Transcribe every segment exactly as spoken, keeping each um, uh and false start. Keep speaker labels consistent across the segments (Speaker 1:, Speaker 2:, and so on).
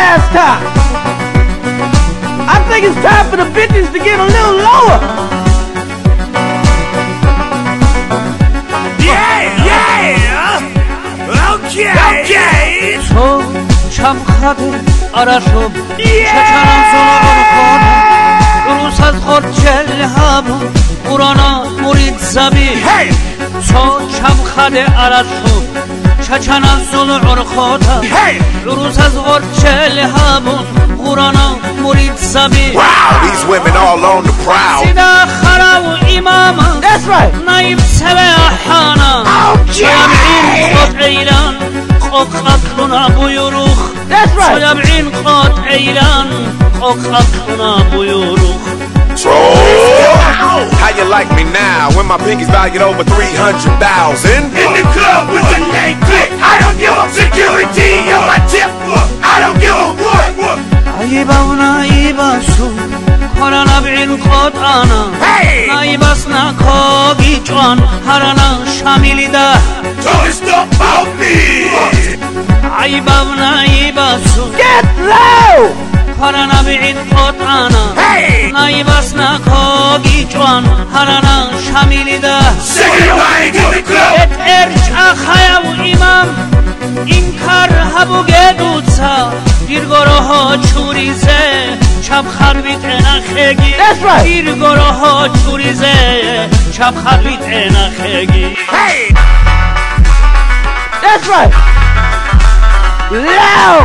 Speaker 1: last time. I think it's time for the bitches to get a little lower.
Speaker 2: Yeah, yeah. Okay, okay.
Speaker 3: So chamkhade arashom chachanam zolon khona urusaz khorchel habu qurana murid zabi so chamkhade arashom chachanam zolon khona urusaz khorchel habu qurana murid zabi.
Speaker 2: Wow, these women all on the prowl.
Speaker 3: Sida kharaw imama.
Speaker 1: That's right.
Speaker 3: Naib sebe ahana.
Speaker 2: Okay.
Speaker 1: That's right.
Speaker 2: So, how you like me now when my pinky's valued over three hundred thousand? In the club with the name click. I don't give a security on my tip. I don't give a what.
Speaker 3: Ayibawna ibasu Korana bin kod ana Naibasna kogi chwan Harana shamilida
Speaker 2: Don't stop about me.
Speaker 3: Ayibawna ibasu
Speaker 1: Get low.
Speaker 3: Korana bin kod ana Naibasna kogi chwan Harana shamilida
Speaker 2: Second line in the club.
Speaker 3: Et erch akhayav imam Inkar habu geduca Dirgoroho churize Chab kharvit enakhegi
Speaker 1: That's right.
Speaker 3: Dirgoroho churize Chab kharvit enakhegi
Speaker 2: Hey!
Speaker 1: That's right. Low.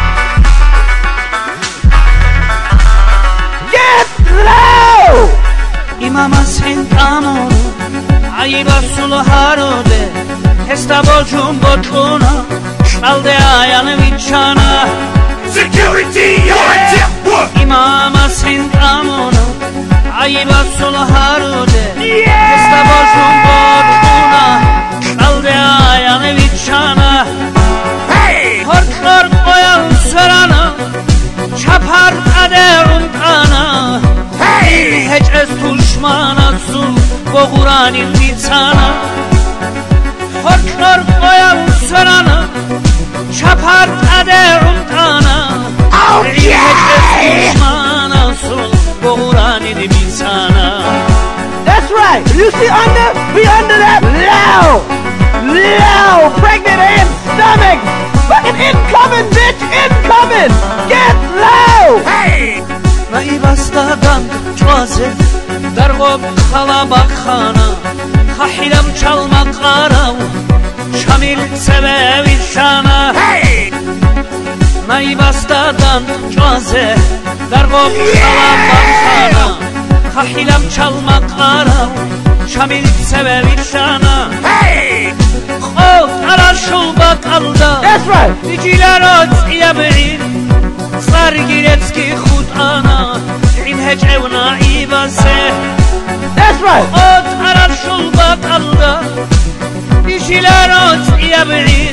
Speaker 1: Get low.
Speaker 3: Imama sentamon Ayiba suluharode Hestabol jumbo tuna Shalde ayan vichana
Speaker 2: Security on my tip.
Speaker 3: Imama sentamon Ayiba suluharode Hestabol jumbo tuna Shalde ayan vichana
Speaker 2: Hey!
Speaker 3: Hortlar koyan sırana Çapar kaderun kana
Speaker 2: Hey!
Speaker 3: Hiç ez tuşmana su Boğuranin bitsana Hortlar koyan sırana Çapar kaderun kana Hiç ez tuşmana su Boğuranin bitsana.
Speaker 1: That's right. You see under? We under that. Low. Low. Pregnant and stomach. Fucking incoming, bitch. Incoming. Get low.
Speaker 2: Hey!
Speaker 3: Naibastadan çöze Dargob kalabak khana Kahilam çalmak arav Şamil sebevi şana
Speaker 2: Hey!
Speaker 3: Naibastadan çöze Dargob kalabak khana Kahilam çalmak arav Şamil sebevi şana
Speaker 2: Hey!
Speaker 3: Khod arashul bakalda
Speaker 1: That's right.
Speaker 3: Vigilarot yabrin Sargiretski khud ana In hecevna ibase
Speaker 1: That's right.
Speaker 3: Khod arashul bakalda Vigilarot yabrin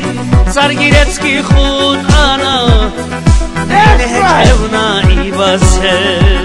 Speaker 3: Sargiretski khud ana In
Speaker 1: That's right.
Speaker 3: hecevna ibase